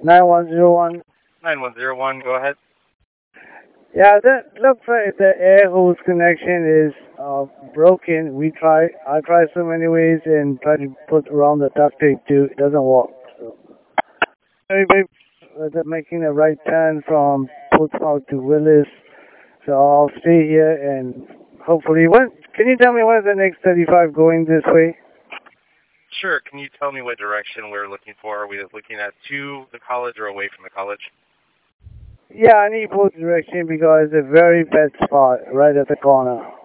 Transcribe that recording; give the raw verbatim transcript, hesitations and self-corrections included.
nine one zero one. nine one zero one, go ahead. Yeah, that looks like the air hose connection is uh, broken. We try, I tried so many ways and try to put around the duct tape too. It doesn't work. So, anyway, uh, they're making a right turn from Portsmouth to Willis. So I'll stay here and hopefully, when, can you tell me when is the next thirty-five going this way? Sure, can you tell me what direction we're looking for? Are we looking at to the college or away from the college? Yeah, I need both direction because it's a very bad spot right at the corner.